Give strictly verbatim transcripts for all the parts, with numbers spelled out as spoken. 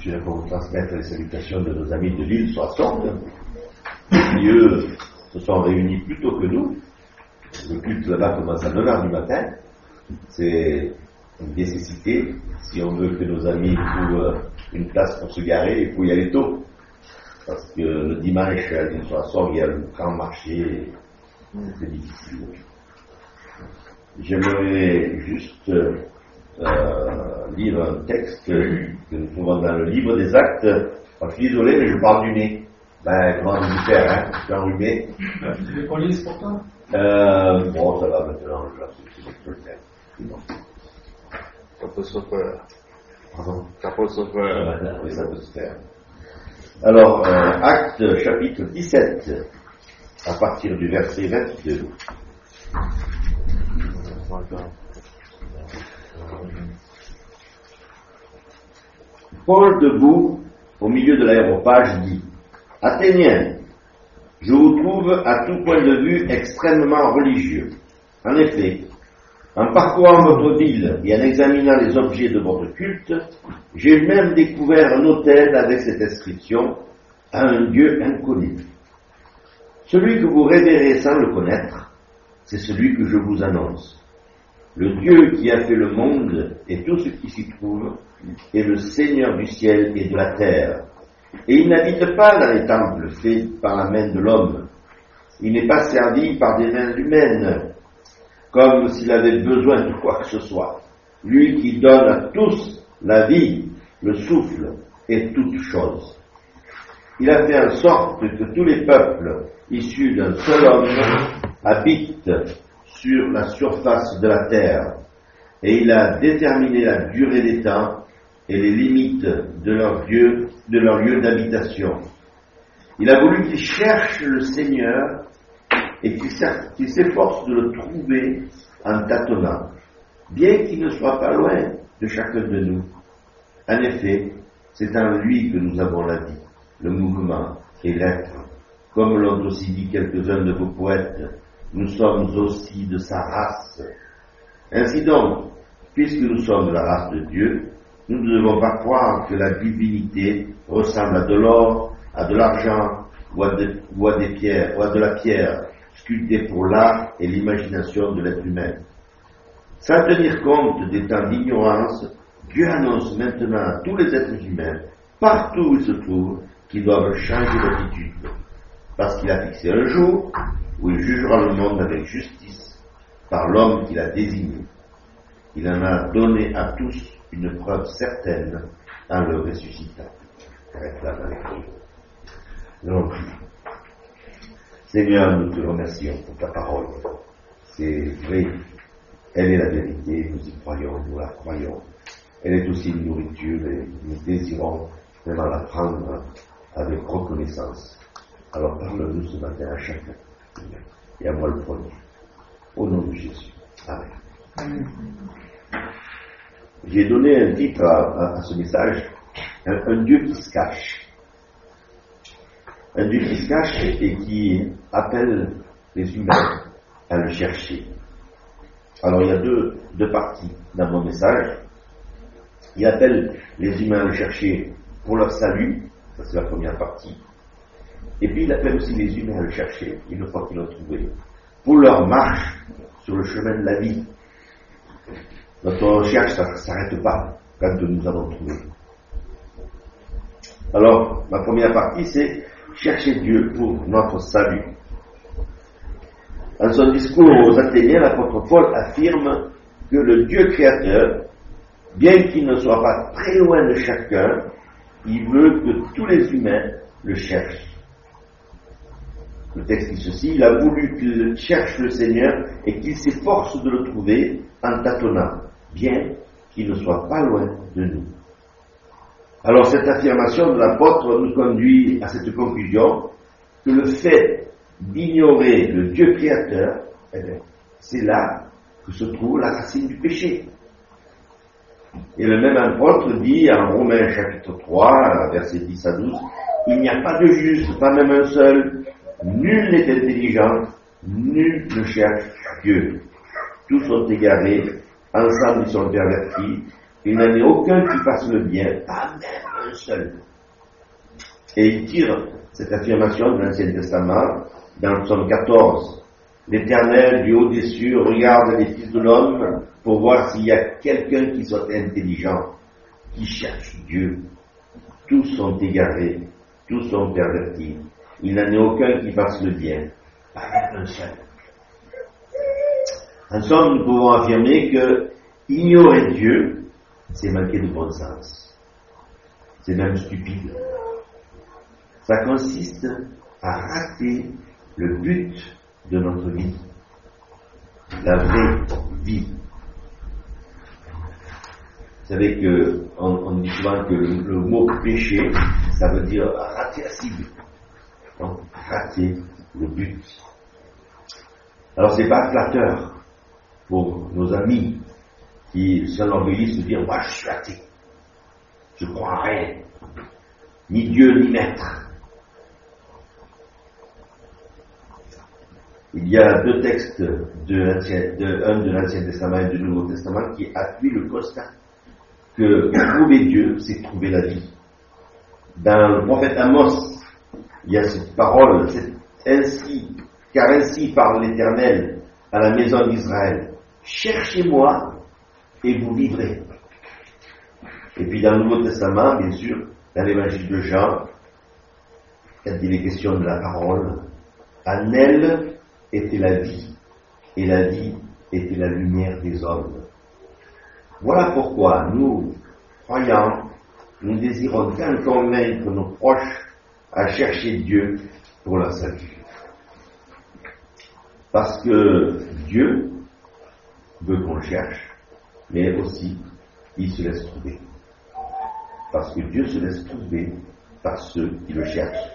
Je vais vous transmettre les salutations de nos amis de l'île Soissons, qui eux se sont réunis plus tôt que nous. Le culte là-bas commence à neuf heures du matin. C'est une nécessité. Si on veut que nos amis trouvent une place pour se garer, il faut y aller tôt. Parce que le dimanche, à l'île Soissons, il y a le grand marché. C'est difficile. J'aimerais juste euh, lire un texte que nous trouvons dans le livre des Actes. Je suis désolé, mais je parle du nez. Ben, comment vous faire, hein? Je suis enrhumé. Tu veux qu'on lise pour toi? Euh, bon, ça va maintenant, je vais c'est le faire. Bon. Ça peut se faire. Pardon? Ça peut se faire. Oui, ça peut se faire. Alors, euh, Acte chapitre dix-sept, à partir du verset vingt-deux. Paul, debout, au milieu de l'aéropage, dit: Athéniens, je vous trouve à tout point de vue extrêmement religieux. En effet, en parcourant votre ville et en examinant les objets de votre culte, j'ai même découvert un autel avec cette inscription: à un Dieu inconnu. Celui que vous révérez sans le connaître, c'est celui que je vous annonce. Le Dieu qui a fait le monde et tout ce qui s'y trouve est le Seigneur du ciel et de la terre. Et il n'habite pas dans les temples faits par la main de l'homme. Il n'est pas servi par des mains humaines, comme s'il avait besoin de quoi que ce soit. Lui qui donne à tous la vie, le souffle et toutes choses. Il a fait en sorte que tous les peuples issus d'un seul homme habitent sur la surface de la terre, et il a déterminé la durée des temps et les limites de leur lieu, de leur lieu d'habitation. Il a voulu qu'ils cherchent le Seigneur et qu'ils s'efforcent de le trouver en tâtonnant, bien qu'il ne soit pas loin de chacun de nous. En effet, c'est en lui que nous avons la vie, le mouvement et l'être. Comme l'ont aussi dit quelques-uns de vos poètes, nous sommes aussi de sa race. Ainsi donc, puisque nous sommes de la race de Dieu, nous ne devons pas croire que la divinité ressemble à de l'or, à de l'argent ou à, de, ou à des pierres, ou à de la pierre, sculptée pour l'art et l'imagination de l'être humain. Sans tenir compte des temps d'ignorance, Dieu annonce maintenant à tous les êtres humains, partout où ils se trouvent, qu'ils doivent changer d'attitude, parce qu'il a fixé un jour où il jugera le monde avec justice par l'homme qu'il a désigné. Il en a donné à tous une preuve certaine en le ressuscitant. Réclame avec nous. Donc, Seigneur, nous te remercions pour ta parole. C'est vrai, elle est la vérité, nous y croyons, nous la croyons. Elle est aussi une nourriture et nous désirons vraiment la prendre avec reconnaissance. Alors parle-nous ce matin à chacun, et à moi le premier. Au nom de Jésus. Amen. Amen. J'ai donné un titre à, à, à ce message, un, un Dieu qui se cache. Un Dieu qui se cache et qui appelle les humains à le chercher. Alors il y a deux, deux parties dans mon message. Il appelle les humains à le chercher pour leur salut, ça c'est la première partie. Et puis il appelle aussi les humains à le chercher, une fois qu'ils l'ont trouvé, pour leur marche sur le chemin de la vie. Notre recherche, ça ne s'arrête pas quand nous avons trouvé. Alors, ma première partie, c'est chercher Dieu pour notre salut. Dans son discours aux Athéniens, l'apôtre Paul affirme que le Dieu créateur, bien qu'il ne soit pas très loin de chacun, il veut que tous les humains le cherchent. Le texte dit ceci: il a voulu qu'il cherche le Seigneur et qu'il s'efforce de le trouver en tâtonnant, bien qu'il ne soit pas loin de nous. Alors cette affirmation de l'apôtre nous conduit à cette conclusion que le fait d'ignorer le Dieu créateur, eh bien, c'est là que se trouve la racine du péché. Et le même apôtre dit en Romains chapitre trois, versets dix à douze, il n'y a pas de juste, pas même un seul, nul n'est intelligent, nul ne cherche Dieu. Tous sont égarés, ensemble ils sont pervertis, il n'en est aucun qui fasse le bien, pas même un seul. Et il tire cette affirmation de l'Ancien Testament dans le psaume quatorze. L'Éternel du haut des cieux regarde les fils de l'homme pour voir s'il y a quelqu'un qui soit intelligent, qui cherche Dieu. Tous sont égarés, tous sont pervertis. Il n'en est aucun qui fasse le bien, pas même un seul. En somme, nous pouvons affirmer que ignorer Dieu, c'est manquer de bon sens. C'est même stupide. Ça consiste à rater le but de notre vie, la vraie vie. Vous savez que on, on dit souvent que le, le mot péché, ça veut dire rater la cible. Donc, rater le but. Alors c'est pas flatteur pour nos amis qui s'enorgueillissent de dire moi je suis athée, je crois en rien, ni Dieu ni maître. Il y a deux textes, de de, un de l'Ancien Testament et du Nouveau Testament qui appuient le constat que trouver Dieu, c'est trouver la vie. Dans le prophète Amos, il y a cette parole, c'est ainsi, car ainsi parle l'Éternel à la maison d'Israël. Cherchez-moi et vous vivrez. Et puis dans le Nouveau Testament, bien sûr, dans l'évangile de Jean, quand il est question de la parole, en elle était la vie, et la vie était la lumière des hommes. Voilà pourquoi nous, croyants, nous désirons tant convaincre nos proches à chercher Dieu pour leur salut. Parce que Dieu veut qu'on le cherche, mais aussi il se laisse trouver. Parce que Dieu se laisse trouver par ceux qui le cherchent.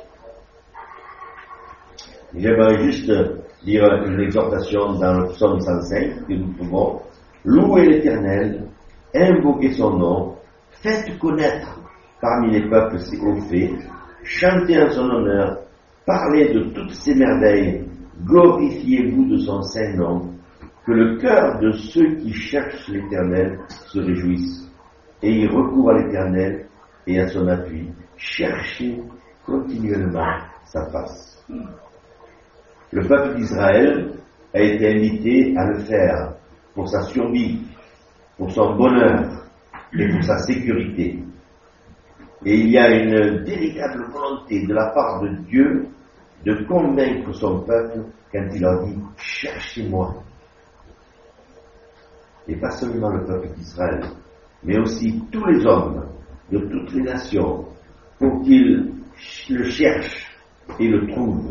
J'aimerais juste lire une exhortation dans le psaume cent cinq que nous pouvons. Louer l'Éternel, invoquer son nom, faites connaître parmi les peuples ses hauts faits, chantez en son honneur, parlez de toutes ses merveilles, glorifiez-vous de son saint nom, que le cœur de ceux qui cherchent l'Éternel se réjouisse, et y recourent à l'Éternel et à son appui, cherchez continuellement sa face. Le peuple d'Israël a été invité à le faire pour sa survie, pour son bonheur et pour sa sécurité. Et il y a une véritable volonté de la part de Dieu de convaincre son peuple quand il leur dit « Cherchez-moi ». Et pas seulement le peuple d'Israël, mais aussi tous les hommes de toutes les nations, pour qu'ils le cherchent et le trouvent.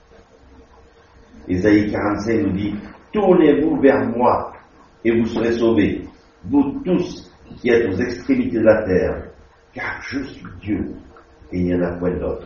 Ésaïe quarante-cinq nous dit « Tournez-vous vers moi et vous serez sauvés, vous tous qui êtes aux extrémités de la terre, car je suis Dieu et il n'y en a point d'autre. »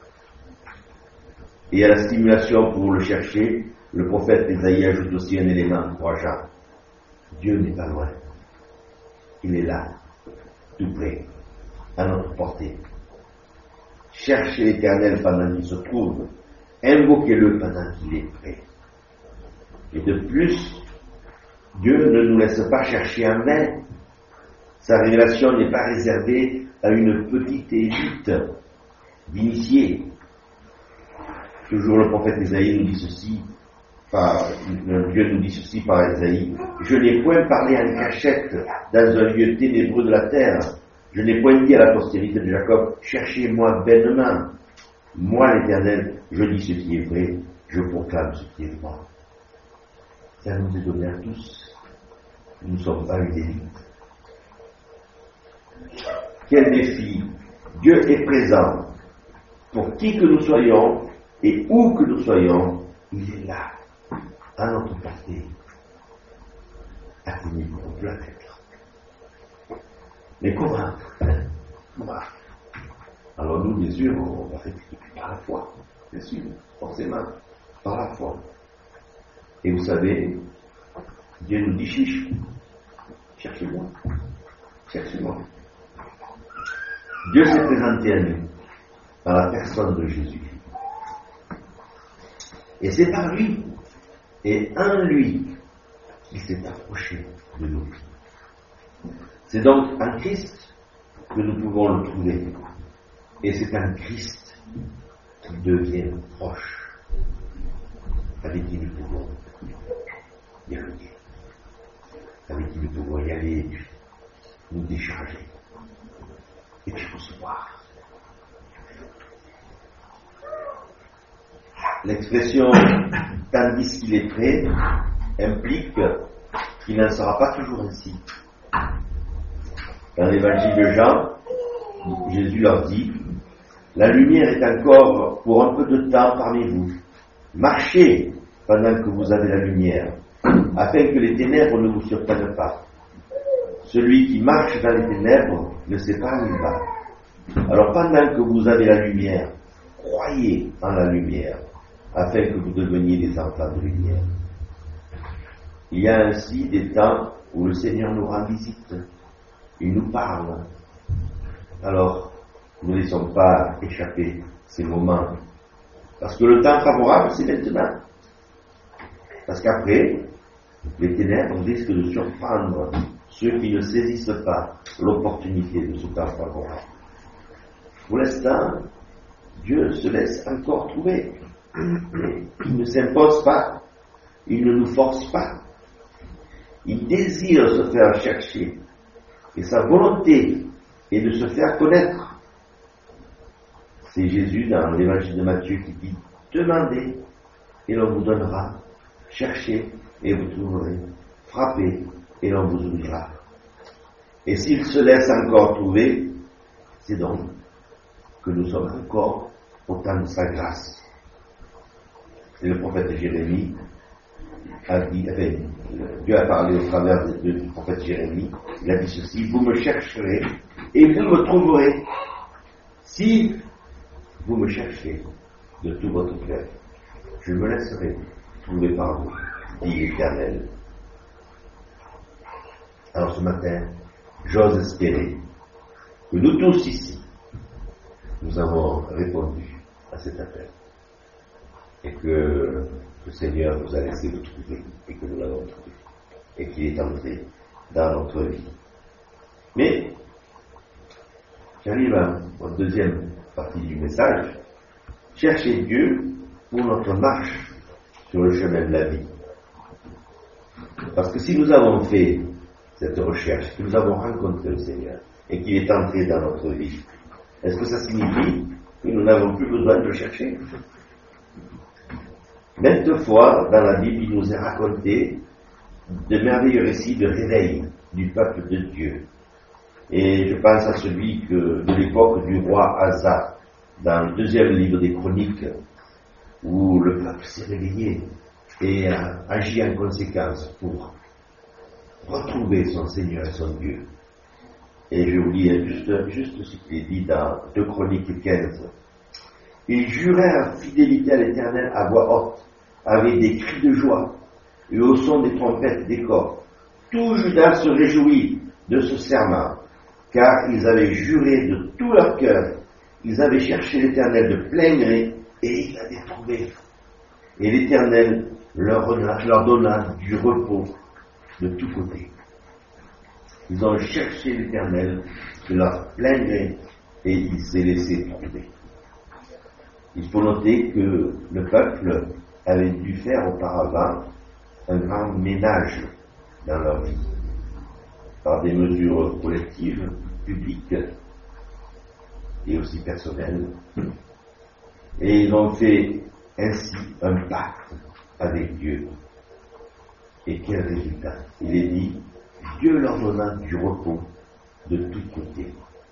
Et à la stimulation pour le chercher, le prophète Ésaïe ajoute aussi un élément encourageant. Dieu n'est pas loin. Il est là, tout près, à notre portée. Cherchez l'Éternel pendant qu'il se trouve, invoquez-le pendant qu'il est prêt. Et de plus, Dieu ne nous laisse pas chercher en vain. Sa révélation n'est pas réservée à une petite élite d'initiés. Toujours le prophète Ésaïe nous dit ceci, par, Dieu nous dit ceci par Ésaïe. Je n'ai point parlé en cachette dans un lieu ténébreux de la terre. Je n'ai point dit à la postérité de Jacob, cherchez-moi vainement. Moi, l'Éternel, je dis ce qui est vrai, je proclame ce qui est droit. Ça nous est donné à tous. Nous ne sommes pas une élite. Quel défi! Dieu est présent. Pour qui que nous soyons et où que nous soyons, il est là, à notre portée. Atteignez-vous, on peut l'atteindre. Mais comment? Comment? Alors nous, bien sûr, on va faire par la foi, bien sûr, forcément, par la foi. Et vous savez, Dieu nous dit chiche, cherchez-moi, cherchez-moi. Dieu s'est présenté à nous par la personne de Jésus. Et c'est par lui et en lui qu'il s'est approché de nous. C'est donc en Christ que nous pouvons le trouver. Et c'est en Christ qu'il devient proche, avec qui nous pouvons dialoguer, avec qui nous pouvons y aller et puis nous décharger, et puis recevoir. L'expression « tandis qu'il est prêt » implique qu'il n'en sera pas toujours ainsi. Dans l'évangile de Jean, Jésus leur dit « La lumière est encore pour un peu de temps parmi vous. Marchez pendant que vous avez la lumière, afin que les ténèbres ne vous surprennent pas. Celui qui marche dans les ténèbres ne sait pas où il va. Alors pendant que vous avez la lumière, croyez en la lumière, afin que vous deveniez des enfants de lumière. » Il y a ainsi des temps où le Seigneur nous rend visite. Il nous parle. Alors, ne laissons pas échapper ces moments. Parce que le temps favorable, c'est maintenant. Parce qu'après, les ténèbres risquent de surprendre ceux qui ne saisissent pas l'opportunité de ce temps favorable. Pour l'instant, Dieu se laisse encore trouver. Il ne s'impose pas. Il ne nous force pas. Il désire se faire chercher. Et sa volonté est de se faire connaître. C'est Jésus dans l'évangile de Matthieu qui dit « Demandez et l'on vous donnera. Cherchez et vous trouverez. Frappez et l'on vous ouvrira. » Et s'il se laisse encore trouver, c'est donc que nous sommes encore au temps de sa grâce. Et le prophète Jérémie a dit, enfin, Dieu a parlé au travers de, de, du prophète Jérémie, il a dit ceci, vous me chercherez et vous me trouverez si vous me cherchez de tout votre cœur. Je me laisserai trouver par vous, dit l'Éternel. Alors ce matin, j'ose espérer que nous tous ici, nous avons répondu à cet appel et que le Seigneur nous a laissé le trouver et que nous l'avons trouvé et qu'il est entré dans notre vie. Mais j'arrive à la deuxième partie du message. Chercher Dieu pour notre marche sur le chemin de la vie. Parce que si nous avons fait cette recherche, que nous avons rencontré le Seigneur et qu'il est entré dans notre vie, est-ce que ça signifie que nous n'avons plus besoin de le chercher? Maintes fois, dans la Bible, il nous est raconté de merveilleux récits de réveil du peuple de Dieu. Et je pense à celui que, de l'époque du roi Asa, dans le deuxième livre des Chroniques, où le peuple s'est réveillé et a agi en conséquence pour retrouver son Seigneur et son Dieu. Et je vous lis juste, juste ce qu'il est dit dans deux Chroniques quinze. Ils jurèrent fidélité à l'Éternel à voix haute, avec des cris de joie, et au son des trompettes des corps. Tout Juda se réjouit de ce serment, car ils avaient juré de tout leur cœur, ils avaient cherché l'Éternel de plein gré, et ils l'avaient trouvé. Et l'Éternel leur, leur donna du repos de tous côtés. Ils ont cherché l'Éternel de leur plein gré, et il s'est laissé trouver. Il faut noter que le peuple avait dû faire auparavant un grand ménage dans leur vie, par des mesures collectives, publiques et aussi personnelles. Et ils ont fait ainsi un pacte avec Dieu. Et quel résultat? Il est dit, Dieu leur donna du repos de tous côtés.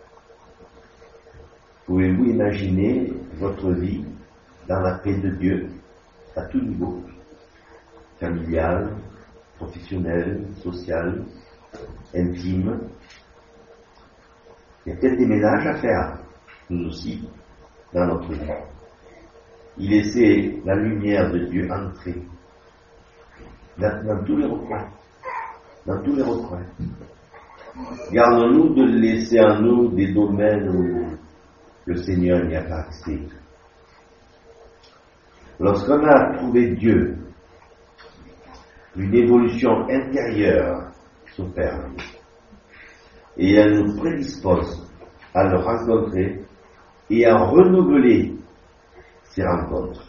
Pouvez-vous imaginer votre vie dans la paix de Dieu, à tout niveau, familial, professionnel, social, intime? Il y a peut-être des ménages à faire, nous aussi, dans notre vie. Il laissait la lumière de Dieu entrer dans, dans tous les recoins, dans tous les recoins. Gardons-nous de laisser en nous des domaines où le Seigneur n'y a pas accès. Lorsqu'on a trouvé Dieu, une évolution intérieure s'opère. et elle nous prédispose à le rencontrer et à renouveler ces rencontres.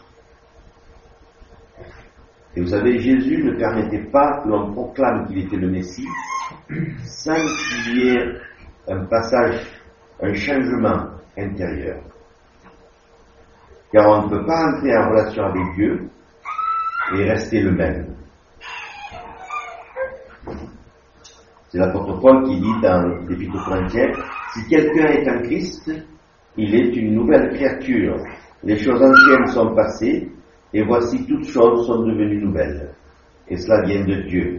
Et vous savez, Jésus ne permettait pas que l'on proclame qu'il était le Messie sans qu'il y ait un passage, un changement intérieur. Car on ne peut pas entrer en relation avec Dieu et rester le même. C'est l'apôtre Paul qui dit dans l'Épître aux Corinthiens, si quelqu'un est en Christ, il est une nouvelle créature. Les choses anciennes sont passées, et voici toutes choses sont devenues nouvelles. Et cela vient de Dieu.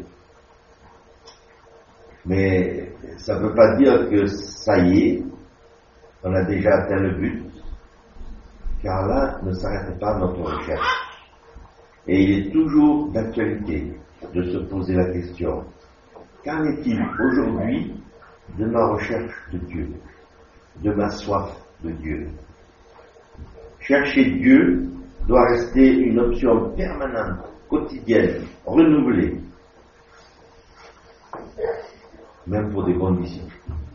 Mais ça ne veut pas dire que ça y est, on a déjà atteint le but, car là ne s'arrête pas notre recherche. Et il est toujours d'actualité de se poser la question, qu'en est-il aujourd'hui de ma recherche de Dieu, de ma soif de Dieu? Chercher Dieu doit rester une option permanente, quotidienne, renouvelée, même pour des bons disciples.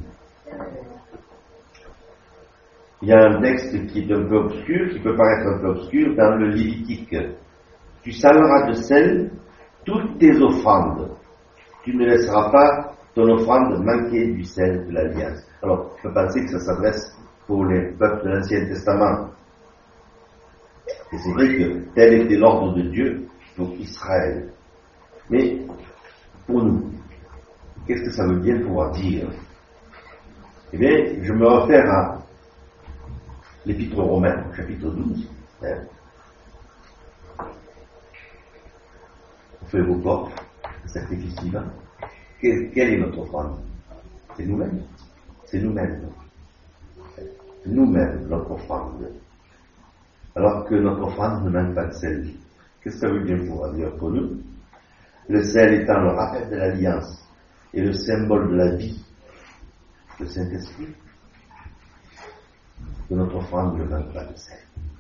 Il y a un texte qui est un peu obscur, qui peut paraître un peu obscur, dans le Lévitique. Tu saleras de sel toutes tes offrandes. Tu ne laisseras pas ton offrande manquer du sel de l'alliance. Alors, je peux penser que ça s'adresse pour les peuples de l'Ancien Testament. Et c'est vrai que tel était l'ordre de Dieu pour Israël. Mais, pour nous, qu'est-ce que ça veut bien pouvoir dire? Eh bien, je me réfère à l'Épître aux Romains, chapitre douze. Hein. Vous faites vos corps, sacrifice divin. Quelle, quelle est notre offrande? C'est nous-mêmes. C'est nous-mêmes. Nous-mêmes, notre offrande. Alors que notre offrande ne manque pas de sel. Qu'est-ce que ça veut bien pouvoir dire pour nous? Le sel étant le rappel de l'alliance et le symbole de la vie, le Saint-Esprit, que notre offrande ne manque pas de sel.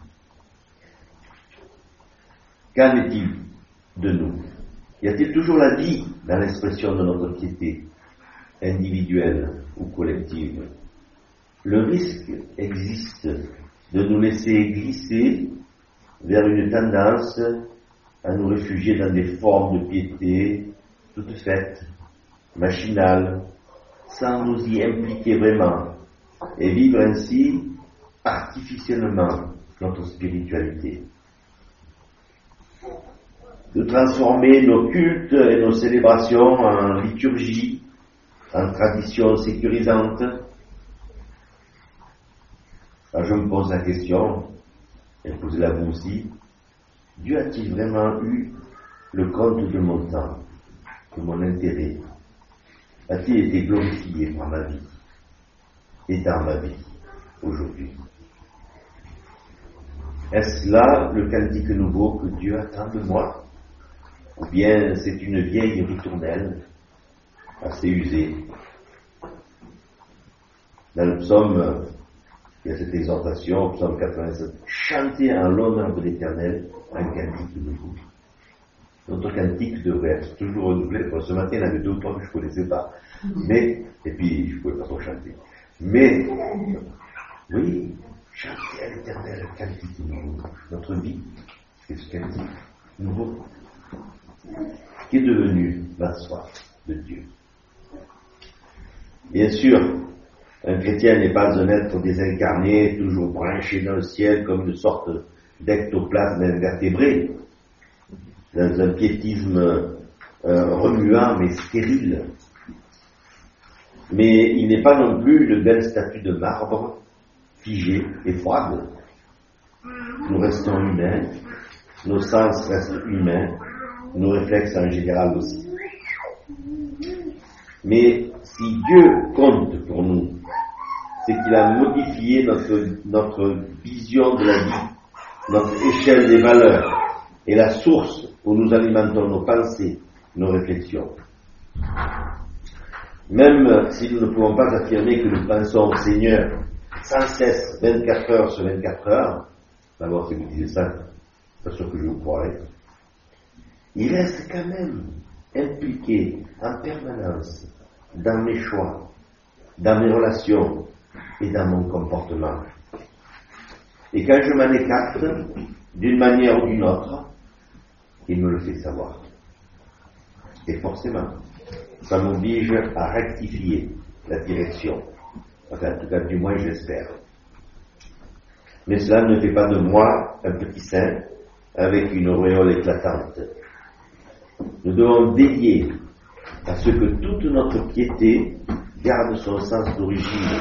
Qu'en est-il de nous? Y a-t-il toujours la vie dans l'expression de notre piété, individuelle ou collective? Le risque existe de nous laisser glisser vers une tendance à nous réfugier dans des formes de piété toutes faites, machinales, sans nous y impliquer vraiment, et vivre ainsi artificiellement notre spiritualité. De transformer nos cultes et nos célébrations en liturgie, en traditions sécurisantes. Alors je me pose la question, et posez-la vous aussi, Dieu a-t-il vraiment eu le compte de mon temps, de mon intérêt? A-t-il été glorifié par ma vie et dans ma vie aujourd'hui? Est-ce là le cantique nouveau que Dieu attend de moi? Ou bien c'est une vieille ritournelle assez usée? Dans le psaume, il y a cette exhortation, psaume quatre-vingt-sept, chantez en l'honneur de l'Éternel un cantique nouveau. Notre cantique devrait être toujours renouvelé. Bon, ce matin, il y en avait deux ou trois que je ne connaissais pas. Mais, et puis, je ne pouvais pas trop chanter. Mais, oui, chanter à l'Éternel un cantique nouveau. Notre vie, c'est ce cantique nouveau qui est devenu la soif de Dieu. Bien sûr, un chrétien n'est pas un être désincarné, toujours branché dans le ciel comme une sorte d'ectoplasme invertébré, dans un piétisme euh, remuant mais stérile. Mais il n'est pas non plus une belle statue de marbre, figée et froide. Nous restons humains, nos sens restent humains, nos réflexes en général aussi. Mais si Dieu compte pour nous, c'est qu'il a modifié notre, notre vision de la vie, notre échelle des valeurs et la source où nous alimentons nos pensées, nos réflexions. Même si nous ne pouvons pas affirmer que nous pensons au Seigneur sans cesse, vingt-quatre heures sur vingt-quatre heures, d'abord si vous disiez ça, pas sûr que je vous croirais, il reste quand même impliqué en permanence dans mes choix, dans mes relations et dans mon comportement. Et quand je m'en écarte, d'une manière ou d'une autre, il me le fait savoir. Et forcément, ça m'oblige à rectifier la direction. Enfin, en tout cas, du moins, j'espère. Mais cela ne fait pas de moi un petit saint avec une auréole éclatante. Nous devons veiller à ce que toute notre piété garde son sens d'origine.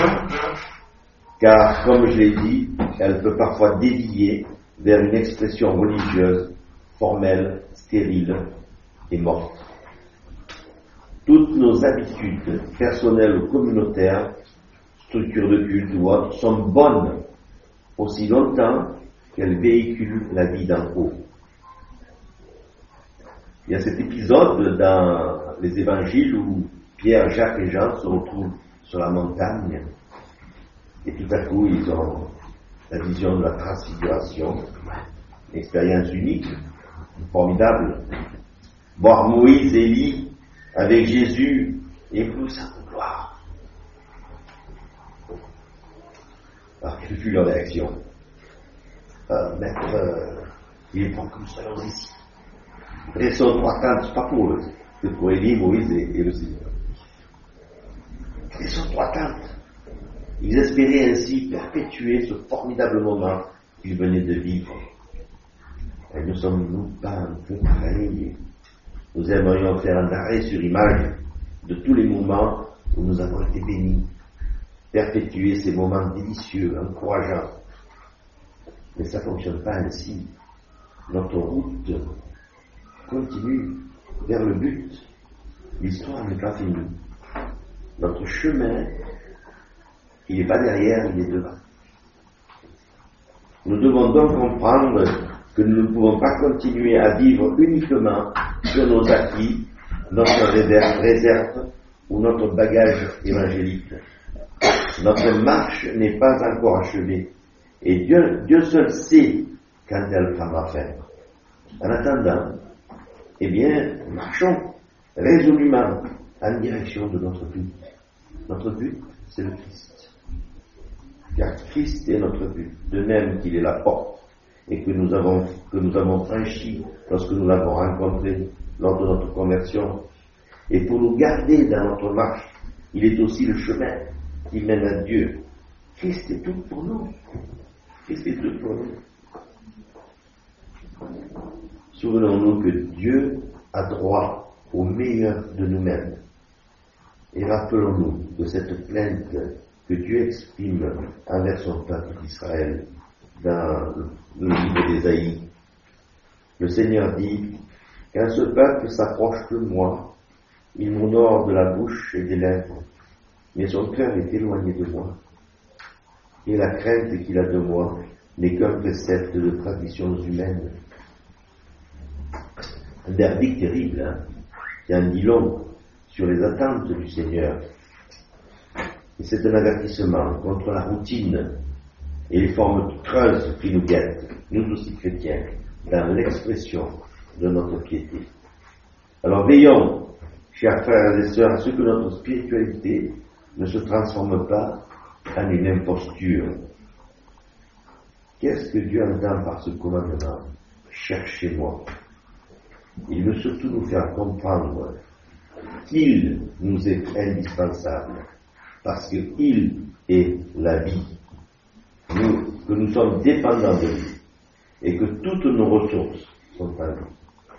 Car, comme je l'ai dit, elle peut parfois dévier vers une expression religieuse, formelle, stérile et morte. Toutes nos habitudes, personnelles ou communautaires, structures de culte ou autres, sont bonnes aussi longtemps qu'elles véhiculent la vie d'en haut. Il y a cet épisode dans les évangiles où Pierre, Jacques et Jean se retrouvent sur la montagne et tout à coup ils ont la vision de la transfiguration, une expérience unique, formidable. Voir Moïse, Élie avec Jésus et plus sa gloire. Alors, quelle fut leur réaction? euh, Maître, euh, il est temps que nous soyons ici. Et son trois tentes, c'est pas pour eux, c'est pour Élie, Moïse et, et le Seigneur. Et son trois tentes. Ils espéraient ainsi perpétuer ce formidable moment qu'ils venaient de vivre. Et nous sommes-nous pas un peu pareils? Nous aimerions faire un arrêt sur image de tous les moments où nous avons été bénis, perpétuer ces moments délicieux, encourageants. Mais ça ne fonctionne pas ainsi. Notre route continue vers le but. L'histoire n'est pas finie. Notre chemin, il n'est pas derrière, il est devant. Nous devons donc comprendre que nous ne pouvons pas continuer à vivre uniquement sur nos acquis, notre réserve, réserve ou notre bagage évangélique. Notre marche n'est pas encore achevée et Dieu, Dieu seul sait quand elle prendra fin. En attendant, eh bien, marchons résolument en direction de notre but. Notre but, c'est le Christ. Car Christ est notre but, de même qu'il est la porte et que nous avons, que nous avons franchi lorsque nous l'avons rencontré lors de notre conversion. Et pour nous garder dans notre marche, il est aussi le chemin qui mène à Dieu. Christ est tout pour nous. Christ est tout pour nous. Souvenons-nous que Dieu a droit au meilleur de nous-mêmes. Et rappelons-nous de cette plainte que Dieu exprime envers son peuple d'Israël dans le livre d'Ésaïe. Le Seigneur dit: quand ce peuple s'approche de moi, il m'honore de la bouche et des lèvres, mais son cœur est éloigné de moi. Et la crainte qu'il a de moi n'est qu'un précepte de traditions humaines. Un verdict terrible, hein, qui en dit long sur les attentes du Seigneur. Et c'est un avertissement contre la routine et les formes creuses qui nous guettent, nous aussi chrétiens, dans l'expression de notre piété. Alors veillons, chers frères et sœurs, à ce que notre spiritualité ne se transforme pas en une imposture. Qu'est-ce que Dieu entend par ce commandement? Cherchez-moi. Il veut surtout nous faire comprendre qu'il nous est indispensable, parce qu'il est la vie, nous, que nous sommes dépendants de lui, et que toutes nos ressources sont à lui.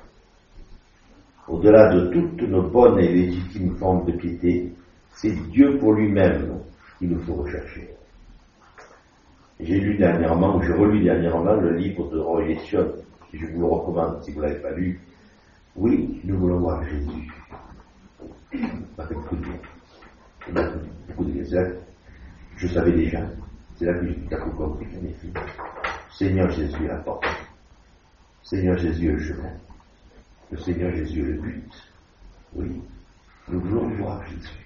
Au-delà de toutes nos bonnes et légitimes formes de piété, c'est Dieu pour lui-même qu'il nous faut rechercher. J'ai lu dernièrement, ou j'ai relu dernièrement, le livre de Roger Sion, je vous le recommande si vous ne l'avez pas lu. Oui, nous voulons voir Jésus. Avec beaucoup de, beaucoup de questions. Je savais déjà, c'est là que j'ai tout à coup compris qu'en effet, Seigneur Jésus est la porte. Seigneur Jésus est le chemin. Le Seigneur Jésus est le but. Oui, nous voulons voir Jésus.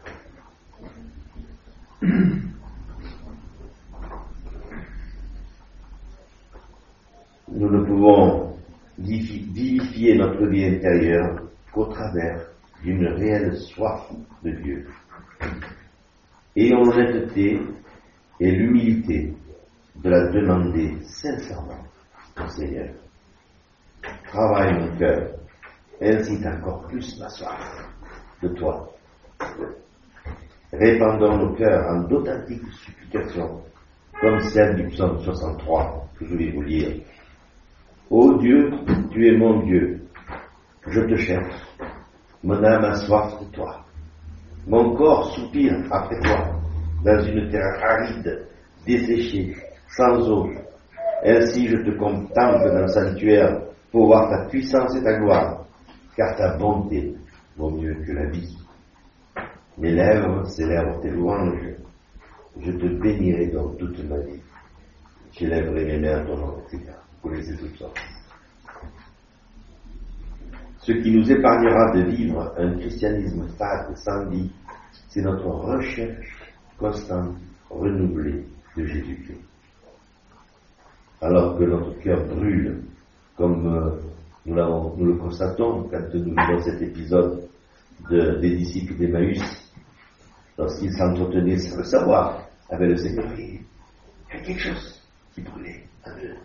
Nous ne pouvons vivifier notre vie intérieure qu'au travers d'une réelle soif de Dieu. ayons l'honnêteté et l'humilité de la demander sincèrement au Seigneur. Travaille mon cœur, incite encore plus ma soif de toi. Répandons nos cœurs en d'authentiques supplications, comme celle du psaume soixante-trois, que je vais vous lire. Ô Dieu, tu es mon Dieu, je te cherche, mon âme a soif de toi. Mon corps soupire après toi, dans une terre aride, desséchée, sans eau. Ainsi je te contemple dans le sanctuaire pour voir ta puissance et ta gloire, car ta bonté vaut mieux que la vie. Mes lèvres célèbrent tes louanges, je te bénirai dans toute ma vie. J'élèverai mes mains à ton nom, et cetera. Vous connaissez tout ça. Ce qui nous épargnera de vivre un christianisme fade, sans vie, c'est notre recherche constante, renouvelée de Jésus-Christ. Alors que notre cœur brûle, comme euh, nous, l'avons, nous le constatons quand nous lisons cet épisode de, des disciples d'Emmaüs, lorsqu'ils s'entretenaient sans le savoir avec le Seigneur, il y a quelque chose qui brûlait en eux.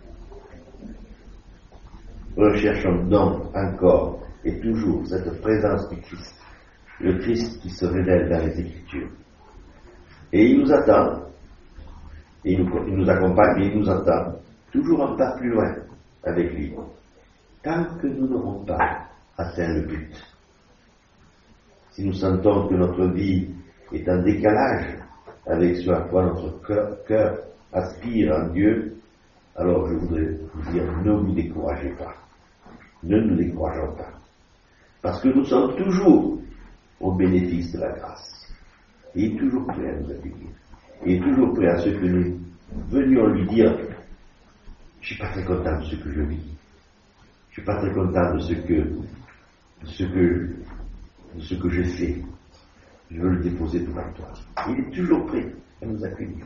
Recherchons donc encore et toujours cette présence du Christ, le Christ qui se révèle dans les Écritures. Et il nous attend, et il nous, il nous accompagne, et il nous attend, toujours un pas plus loin avec lui, tant que nous n'aurons pas atteint le but. Si nous sentons que notre vie est en décalage avec ce à quoi notre cœur, cœur aspire en Dieu, alors je voudrais vous dire, ne vous découragez pas. Ne nous décourageons pas. Parce que nous sommes toujours au bénéfice de la grâce. Il est toujours prêt à nous accueillir. Il est toujours prêt à ce que nous venions lui dire, je ne suis pas très content de ce que je vis. Je ne suis pas très content de ce que, de ce que, de ce que je fais. Je veux le déposer devant toi. Il est toujours prêt à nous accueillir.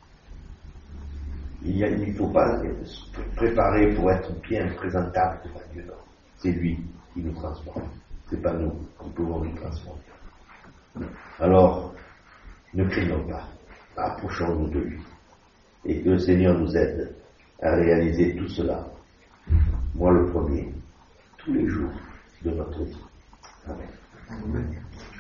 Il ne faut pas se préparer pour être bien présentable devant Dieu. Non. C'est lui qui nous transforme. Ce n'est pas nous qui pouvons nous transformer. Alors, ne craignons pas. Approchons-nous de lui. Et que le Seigneur nous aide à réaliser tout cela. Moi le premier, tous les jours de notre vie. Amen. Amen.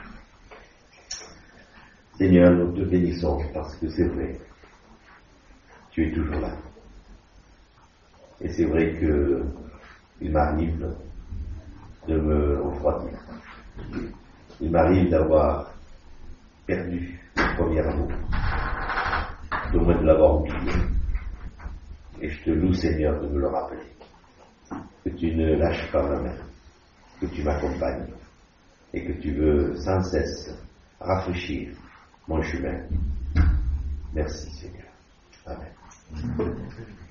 Seigneur, nous te bénissons parce que c'est vrai. Tu es toujours là. Et c'est vrai que il m'arrive de me refroidir. Il m'arrive d'avoir perdu le premier amour, de moins de l'avoir oublié. Et je te loue, Seigneur, de me le rappeler. Que tu ne lâches pas ma main, que tu m'accompagnes et que tu veux sans cesse rafraîchir mon chemin. Merci, Seigneur. Amen.